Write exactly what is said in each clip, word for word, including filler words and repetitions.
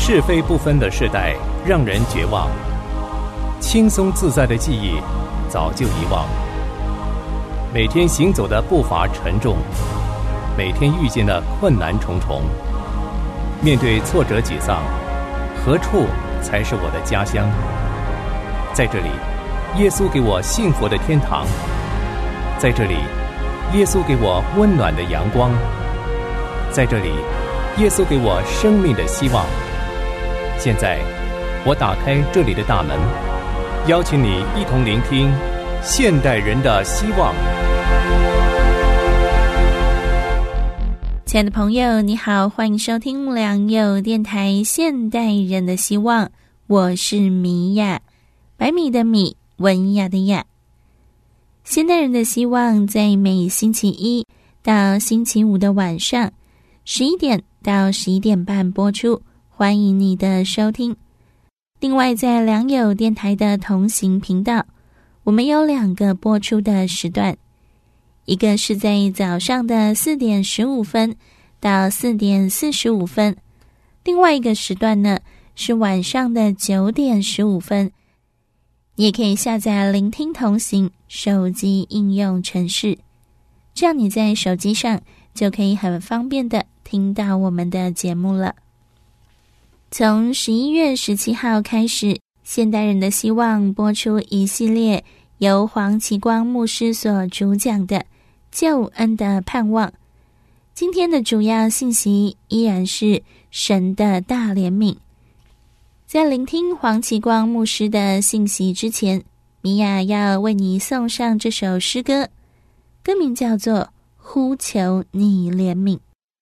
是非不分的世代让人绝望，轻松自在的记忆早就遗忘。每天行走的步伐沉重，每天遇见的困难重重。面对挫折沮丧，何处才是我的家乡？在这里，耶稣给我幸福的天堂。在这里，耶稣给我温暖的阳光。在这里，耶稣给我生命的希望。现在，我打开这里的大门，邀请你一同聆听现代人的希望。 亲爱的朋友，你好，欢迎收听良友电台现代人的希望，我是米娅，白米的米，文雅的雅。现代人的希望在每星期一到星期五的晚上十一点到十一点半播出，欢迎你的收听。另外在良友电台的同行频道，我们有两个播出的时段，一个是在早上的四点十五分到四点四十五分，另外一个时段呢是晚上的九点十五分。你也可以下载聆听同行手机应用程式，这样你在手机上就可以很方便的听到我们的节目了。从十一月十七号开始，现代人的希望播出一系列由黄奇光牧师所主讲的救恩的盼望。今天的主要信息依然是神的大怜悯。在聆听黄奇光牧师的信息之前，米娅要为你送上这首诗歌，歌名叫做《呼求你怜悯》。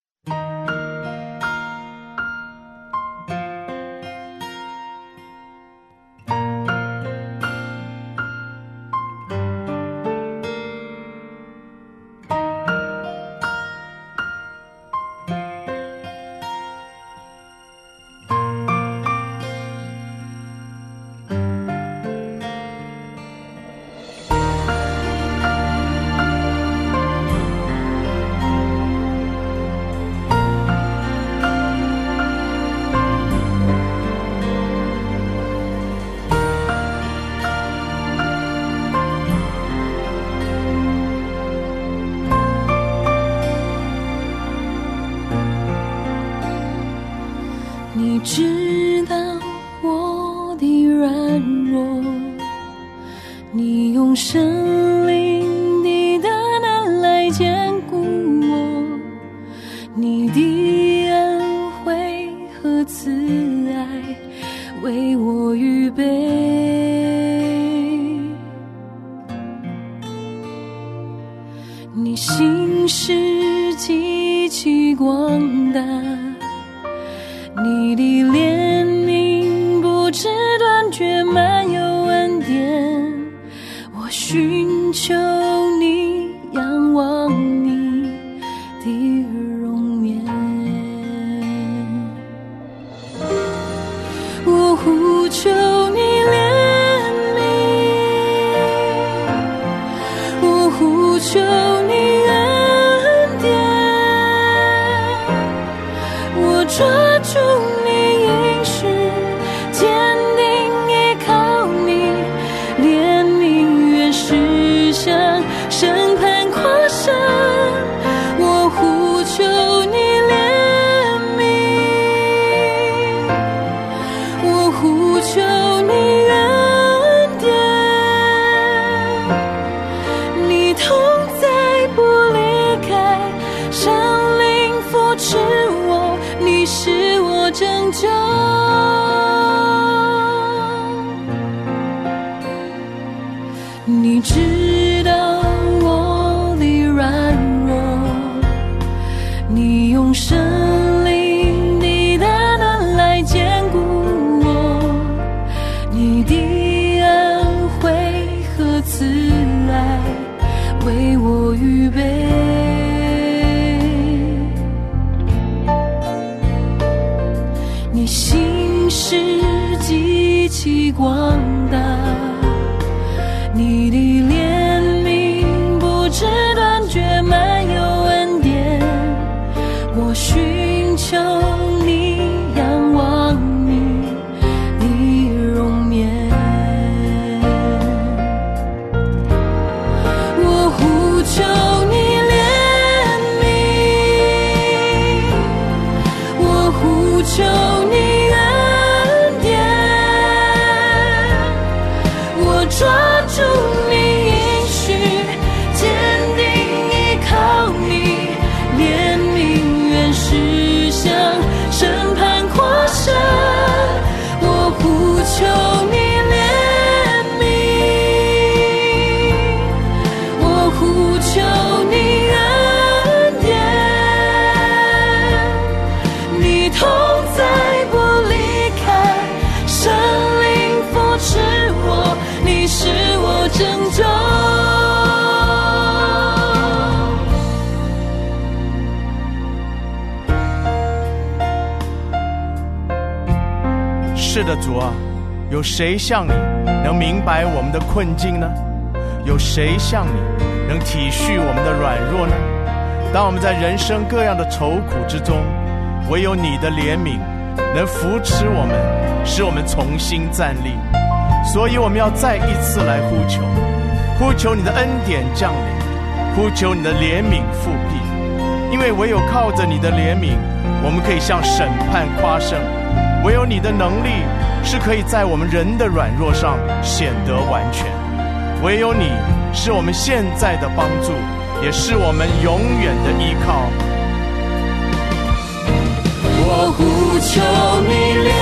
你知道我的软弱，你用生灵的大能来坚固我，你的恩惠和慈爱为我预备，你心事极其广大，你的怜悯不知断绝，满有恩典，我寻求你，仰望你的容颜，我呼求你怜悯，我呼求你恩典，我抓住你应许，坚定依靠你，怜悯愿驶向审判跨山，我呼求你怜悯，我呼求你恩典，你同在不离开，圣灵扶持我，你是我拯救，你知道我的软弱，你用生灵的大能来坚固我，你的恩惠和慈爱为我预备，你心事极其广大，你的怜悯不知断绝，满有恩典，我寻求你，仰望求你恩典，我抓住你应许，坚定依靠你，怜悯原是向审判跨身，我呼求你怜悯，我呼求你恩典，你同在不离开，圣灵扶持我，你是我拯救。 是的，主啊，有谁像你能明白我们的困境呢？有谁像你能体恤我们的软弱呢？当我们在人生各样的愁苦之中，唯有你的怜悯能扶持我们，使我们重新站立。所以我们要再一次来呼求，呼求你的恩典降临，呼求你的怜悯复辟，因为唯有靠着你的怜悯，我们可以向审判夸胜，唯有你的能力是可以在我们人的软弱上显得完全，唯有你是我们现在的帮助，也是我们永远的依靠。 我呼求你怜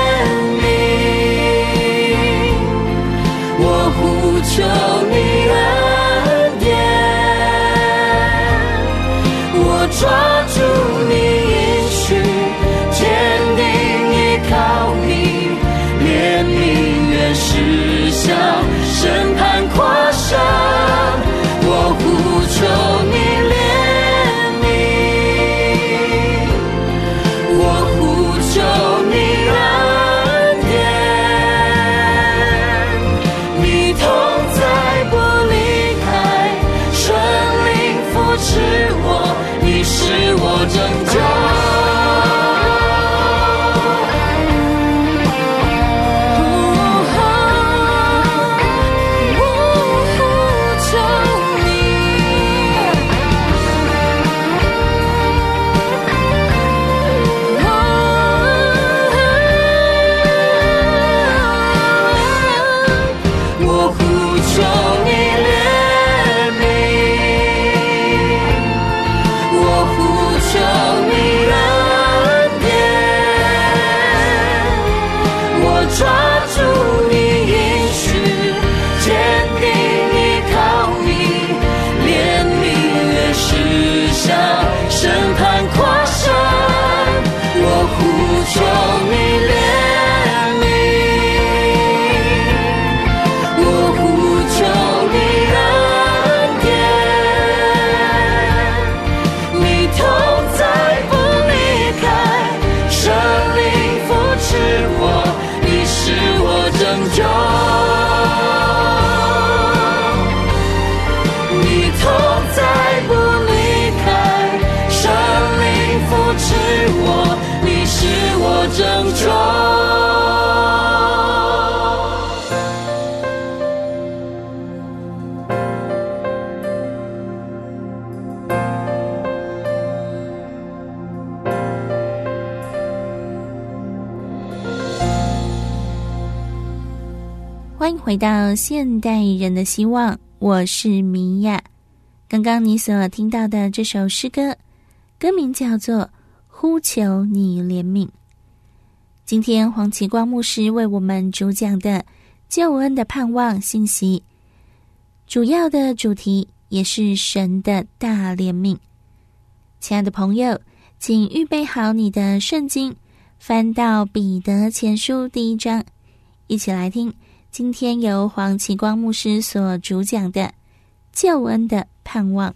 悯，我呼求你恩典，我抓住你应许，坚定依靠你，怜悯原是向审判跨身，我呼求你怜悯，我呼求你恩典，你同在不离开，圣灵扶持我，你是我拯救。 欢迎回到现代人的希望，我是米娅。刚刚你所听到的这首诗歌，歌名叫做《呼求你怜悯》。今天黄奇光牧师为我们主讲的救恩的盼望信息，主要的主题也是神的大怜悯。亲爱的朋友，请预备好你的圣经，翻到彼得前书第一章，一起来听今天由黄奇光牧师所主讲的救恩的盼望。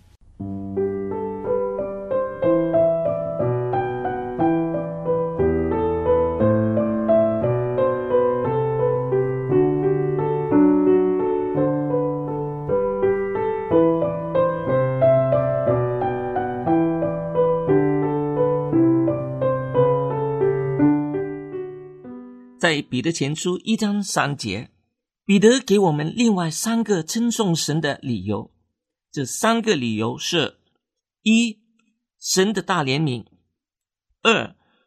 在彼得前书一章三节，彼得给我们另外三个称颂神的理由。这三个理由是：一、神的大怜悯；二、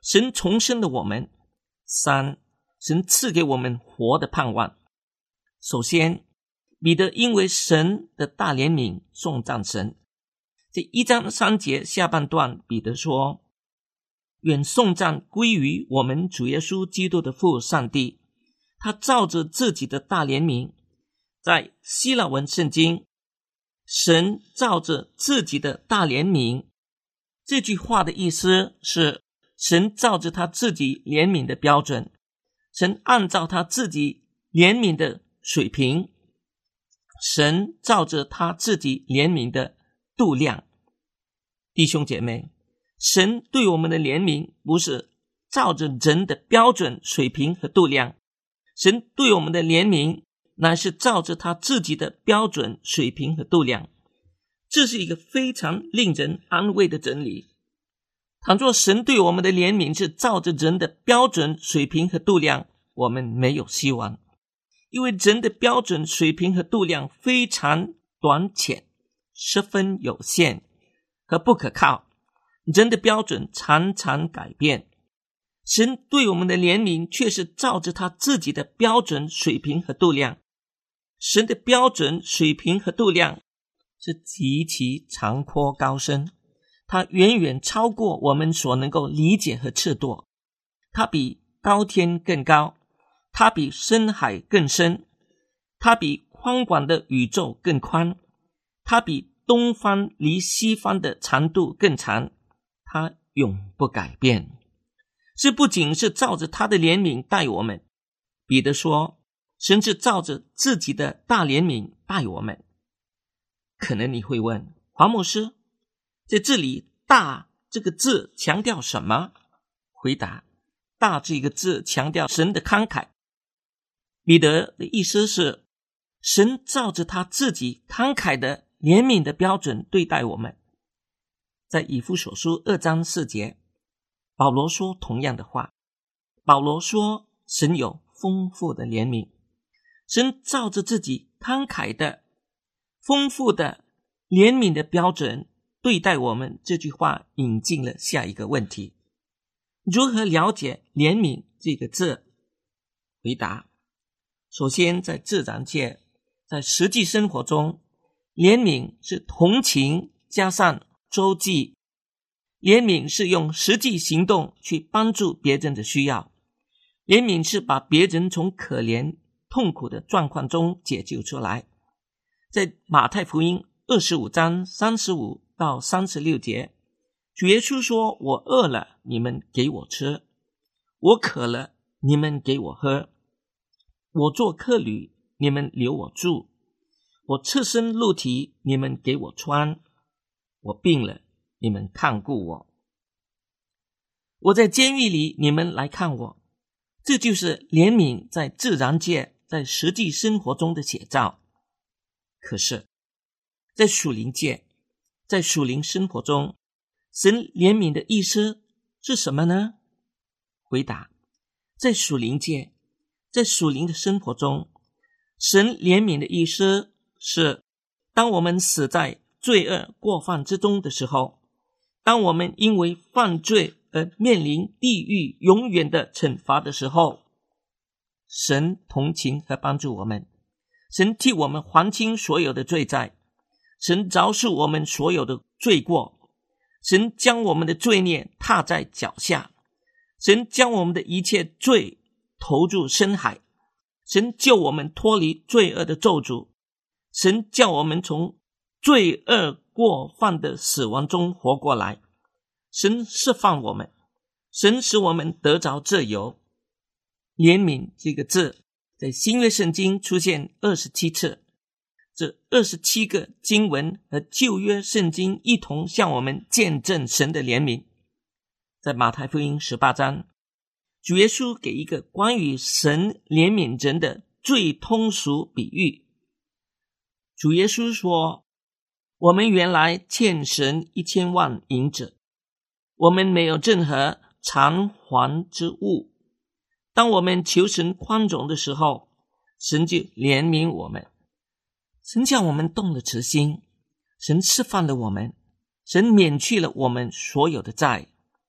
神重生了我们；三，神赐给我们活的盼望。首先，彼得因为神的大怜悯颂赞神。这一章三节下半段，彼得说，愿颂赞归于我们主耶稣基督的父上帝，他照着自己的大怜悯，在希腊文圣经，神照着自己的大怜悯，这句话的意思是，神照着他自己怜悯的标准，神按照他自己怜悯的水平，神照着他自己怜悯的度量。弟兄姐妹，神对我们的怜悯不是照着人的标准水平和度量，神对我们的怜悯乃是照着他自己的标准水平和度量。这是一个非常令人安慰的真理。倘若神对我们的怜悯是照着人的标准水平和度量，我们没有希望，因为人的标准水平和度量非常短浅，十分有限和不可靠，人的标准常常改变。神对我们的怜悯却是照着他自己的标准水平和度量。神的标准水平和度量是极其长阔高深，它远远超过我们所能够理解和测度，它比高天更高，它比深海更深，它比宽广的宇宙更宽，它比东方离西方的长度更长，它永不改变。这不仅是照着他的怜悯待我们，彼得说，神是照着自己的大怜悯待我们。可能你会问，黄牧师，在这里大这个字强调什么？回答，大这个字强调神的慷慨。彼得的意思是，神照着他自己慷慨的怜悯的标准对待我们。在以弗所书二章四节，保罗说同样的话。保罗说，神有丰富的怜悯，神照着自己慷慨的丰富的怜悯的标准对待我们。这句话引进了下一个问题，如何了解怜悯这个字？回答，首先在自然界，在实际生活中，怜悯是同情加上周济，怜悯是用实际行动去帮助别人的需要，怜悯是把别人从可怜痛苦的状况中解救出来。在马太福音二十五章三十五到三十六节，主耶稣说，我饿了，你们给我吃；我渴了，你们给我喝；我做客旅，你们留我住；我赤身露体，你们给我穿；我病了，你们看顾我；我在监狱里，你们来看我。这就是怜悯在自然界，在实际生活中的写照。可是在属灵界，在属灵生活中，神怜悯的意思是什么呢？回答，在属灵界，在属灵的生活中，神怜悯的意思是，当我们死在罪恶过犯之中的时候，当我们因为犯罪而面临地狱永远的惩罚的时候，神同情和帮助我们，神替我们还清所有的罪债，神饶恕我们所有的罪过，神将我们的罪孽踏在脚下，神将我们的一切罪投入深海，神救我们脱离罪恶的咒诅，神叫我们从罪恶过犯的死亡中活过来，神释放我们，神使我们得着自由。怜悯这个字在新约圣经出现二十七次，这二十七个经文和旧约圣经一同向我们见证神的怜悯。在马太福音十八章，主耶稣给一个关于神怜悯人的最通俗比喻。主耶稣说，我们原来欠神一千万银子，我们没有任何偿还之物。当我们求神宽容的时候，神就怜悯我们，神叫我们动了慈心，神释放了我们，神免去了我们所有的债。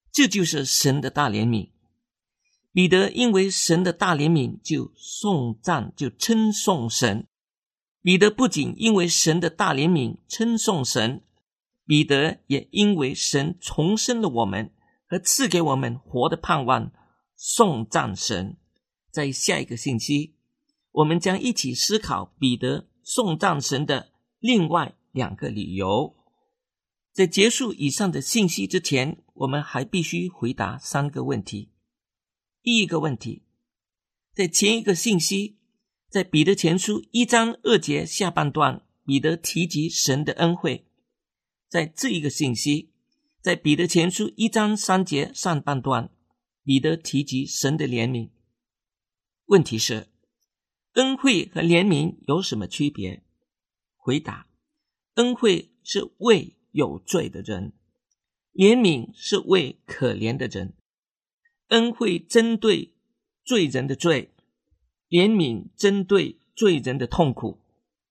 这就是神的大怜悯。彼得因为神的大怜悯就颂赞，就称颂神。彼得不仅因为神的大怜悯称颂神，彼得也因为神重生了我们和赐给我们活的盼望颂赞神。在下一个星期，我们将一起思考彼得颂赞神的另外两个理由。在结束以上的信息之前，我们还必须回答三个问题。第一个问题，在前一个信息，在彼得前书一章二节下半段，彼得提及神的恩惠。在这一个信息，在彼得前书一章三节上半段，彼得提及神的怜悯。问题是，恩惠和怜悯有什么区别？回答，恩惠是为有罪的人，怜悯是为可怜的人。恩惠针对罪人的罪，怜悯针对罪人的痛苦。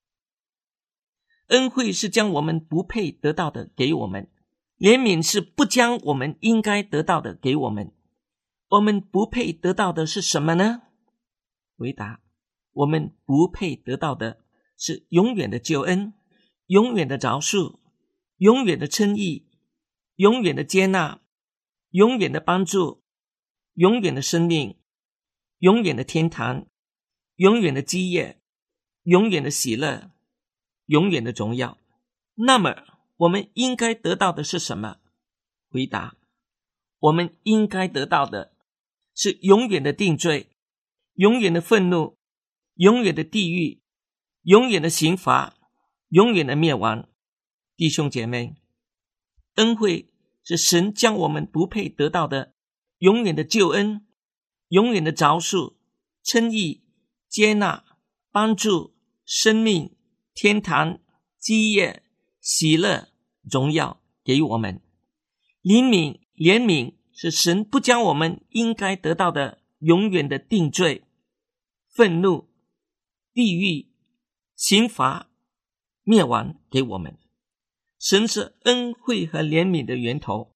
恩惠是将我们不配得到的给我们，怜悯是不将我们应该得到的给我们。我们不配得到的是什么呢？回答，我们不配得到的是永远的救恩，永远的饶恕，永远的称义，永远的接纳，永远的帮助，永远的生命，永远的天堂，永远的基业，永远的喜乐，永远的荣耀。那么我们应该得到的是什么？回答，我们应该得到的是永远的定罪，永远的愤怒，永远的地狱，永远的刑罚，永远的灭亡。弟兄姐妹，恩惠是神将我们不配得到的永远的救恩，永远的饶恕，称义，接纳，帮助，生命，天堂，基业，喜乐，荣耀给我们。怜悯，怜悯是神不将我们应该得到的永远的定罪，愤怒，地狱，刑罚，灭亡给我们。神是恩惠和怜悯的源头。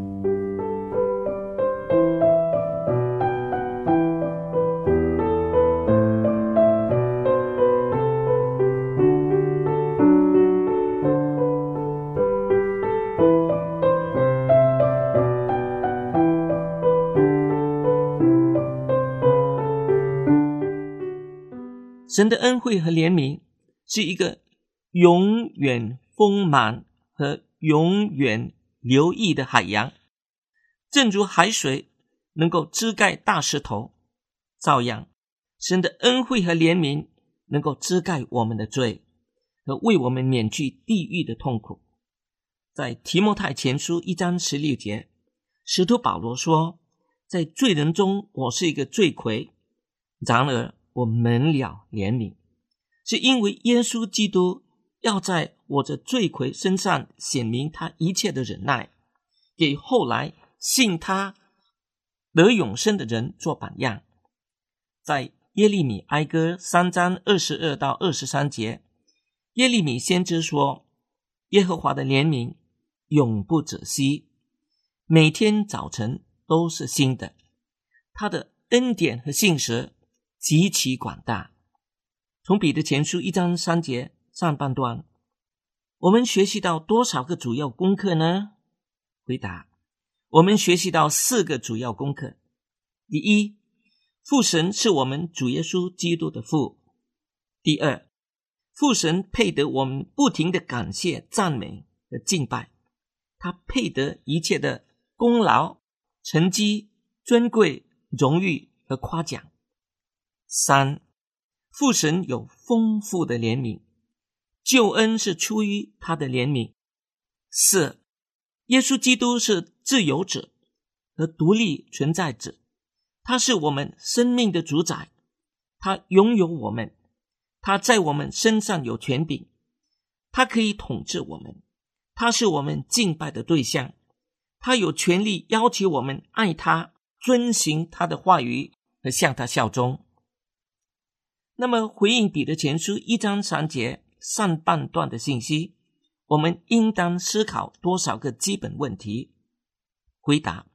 神的恩惠和怜悯是一个永远丰满和永远流溢的海洋，正如海水能够遮盖大石头，照样神的恩惠和怜悯能够遮盖我们的罪和为我们免去地狱的痛苦。在提摩太前书一章十六节，使徒保罗说，在罪人中我是一个罪魁，然而我蒙了怜悯，是因为耶稣基督要在我这罪魁身上显明他一切的忍耐，给后来信他得永生的人做榜样。在耶利米哀歌三章二十二到二十三节，耶利米先知说，耶和华的怜悯永不止息，每天早晨都是新的，他的恩典和信实极其广大。从彼得前书一章三节上半段，我们学习到多少个主要功课呢？回答，我们学习到四个主要功课。第一，父神是我们主耶稣基督的父。第二，父神配得我们不停的感谢、赞美和敬拜，他配得一切的功劳、成绩、尊贵、荣誉和夸奖。三，父神有丰富的怜悯，救恩是出于他的怜悯。四，耶稣基督是自由者和独立存在者，他是我们生命的主宰，他拥有我们，他在我们身上有权柄，他可以统治我们，他是我们敬拜的对象，他有权利要求我们爱他，遵行他的话语和向他效忠。那么回应彼得前书一章三节上半段的信息，我们应当思考多少个基本问题？回答，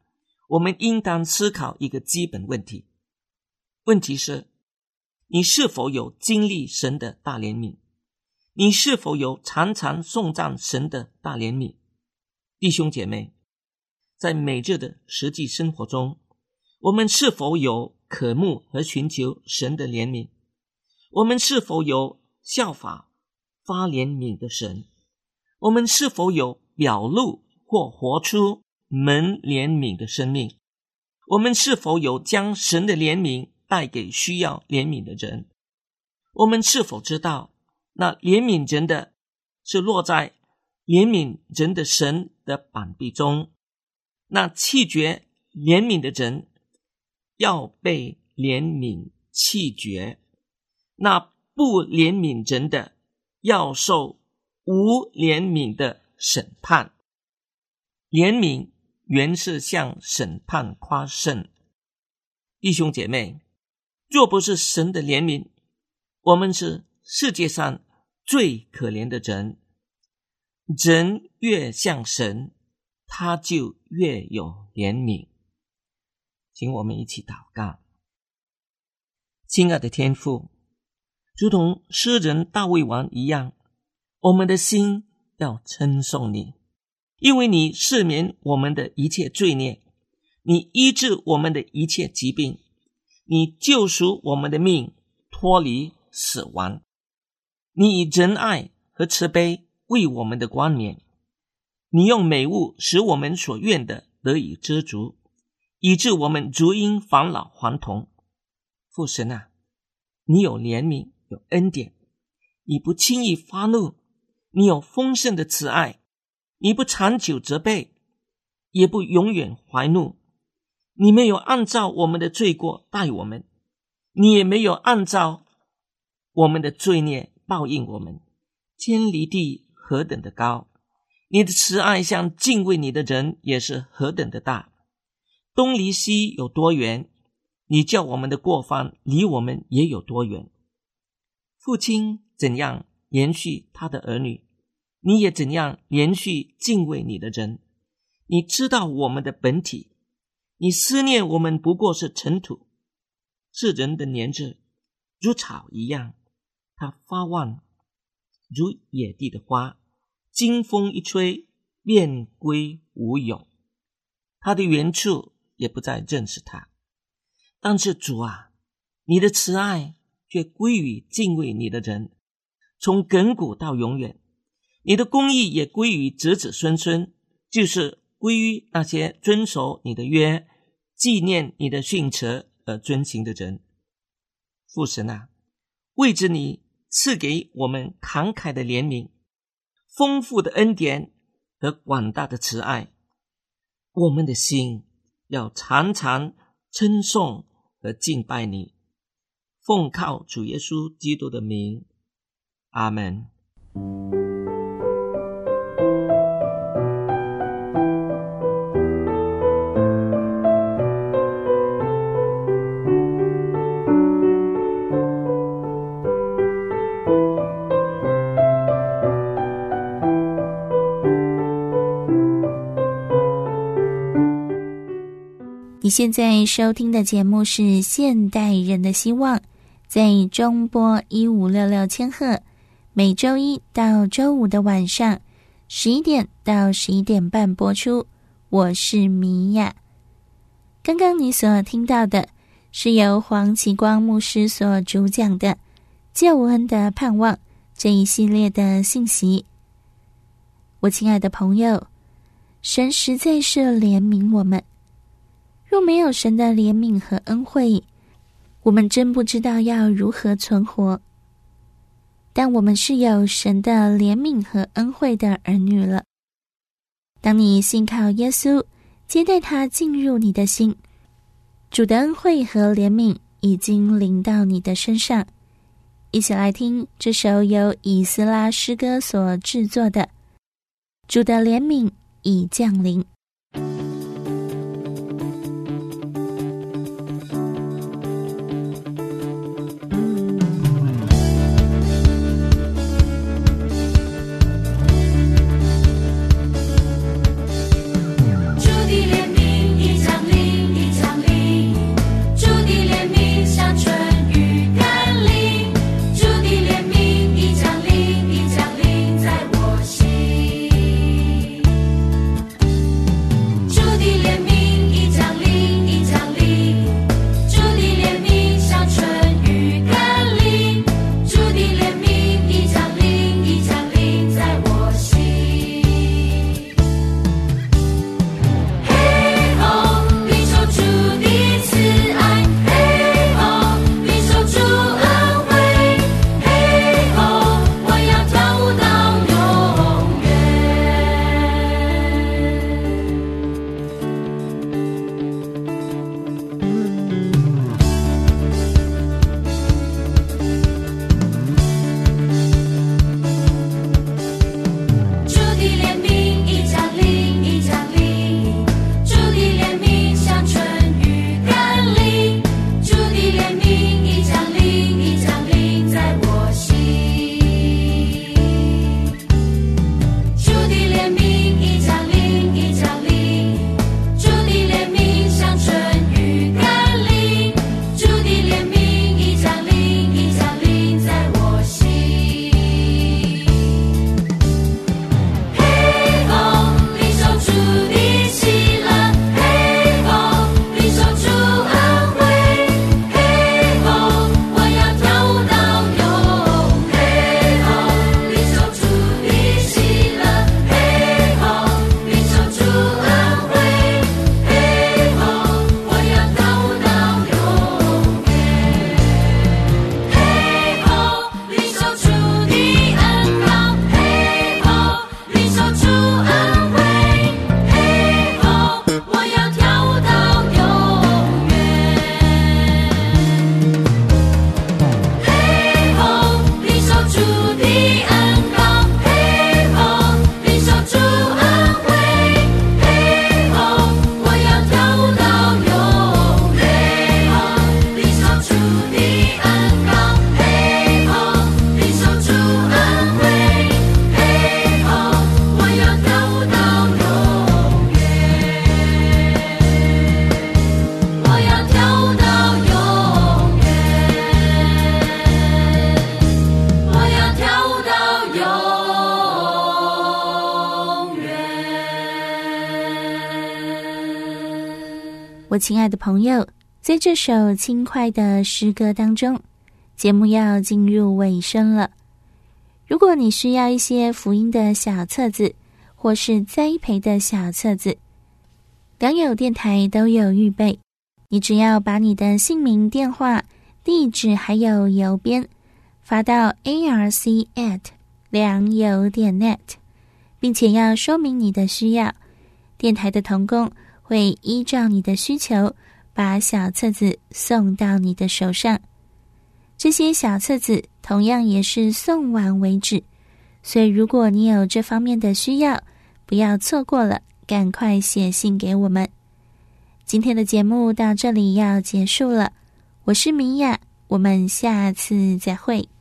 我们应当思考一个基本问题，问题是你是否有经历神的大怜悯？你是否有常常颂赞神的大怜悯？弟兄姐妹，在每日的实际生活中，我们是否有渴慕和寻求神的怜悯？我们是否有效法发怜悯的神？我们是否有表露或活出蒙怜悯的生命？我们是否有将神的怜悯带给需要怜悯的人？我们是否知道那怜悯人的是落在怜悯人的神的膀臂中，那弃绝怜悯的人要被怜悯弃绝，那不怜悯人的要受无怜悯的审判。怜悯原是向审判夸胜。弟兄姐妹，若不是神的怜悯，我们是世界上最可怜的人。人越像神，他就越有怜悯。请我们一起祷告。亲爱的天父，如同诗人大卫王一样，我们的心要称颂你，因为你赦免我们的一切罪孽，你医治我们的一切疾病，你救赎我们的命脱离死亡，你以仁爱和慈悲为我们的冠冕，你用美物使我们所愿的得以知足，以致我们足因返老还童。父神啊，你有怜悯，有恩典，你不轻易发怒，你有丰盛的慈爱，你不长久责备，也不永远怀怒，你没有按照我们的罪过待我们，你也没有按照我们的罪孽报应我们。天离地何等的高，你的慈爱向敬畏你的人也是何等的大。东离西有多远，你叫我们的过犯离我们也有多远。父亲怎样连续他的儿女，你也怎样连续敬畏你的人。你知道我们的本体，你思念我们不过是尘土，是人的年日如草一样，它发旺如野地的花，经风一吹便归无有，它的原处也不再认识它。但是主啊，你的慈爱却归于敬畏你的人，从亘古到永远，你的公义也归于子子孙孙，就是归于那些遵守你的约，纪念你的训词而遵行的人。父神啊，为着你赐给我们慷慨的怜悯，丰富的恩典和广大的慈爱，我们的心要常常称颂和敬拜你。奉靠主耶稣基督的名，阿们。 你现在收听的节目是《现代人的希望》，在中波一五六六千赫，每周一到周五的晚上十一点到十一点半播出。我是米娅。刚刚你所听到的是由黄启光牧师所主讲的《救恩的盼望》这一系列的信息。我亲爱的朋友，神实在是怜悯我们。若没有神的怜悯和恩惠，我们真不知道要如何存活。但我们是有神的怜悯和恩惠的儿女了。当你信靠耶稣，接待他进入你的心，主的恩惠和怜悯已经临到你的身上。一起来听这首由以斯拉诗歌所制作的《主的怜悯已降临》。 主的怜悯已降临。 我亲爱的朋友，在这首轻快的诗歌当中，节目要进入尾声了。如果你需要一些福音的小册子，或是栽培的小册子，良友电台都有预备。你只要把你的姓名、电话、地址还有邮编发到 A R C at 良友点 net， 并且要说明你的需要，电台的同工会依照你的需求把小册子送到你的手上。这些小册子同样也是送完为止，所以如果你有这方面的需要，不要错过了，赶快写信给我们。今天的节目到这里要结束了，我是米娅，我们下次再会。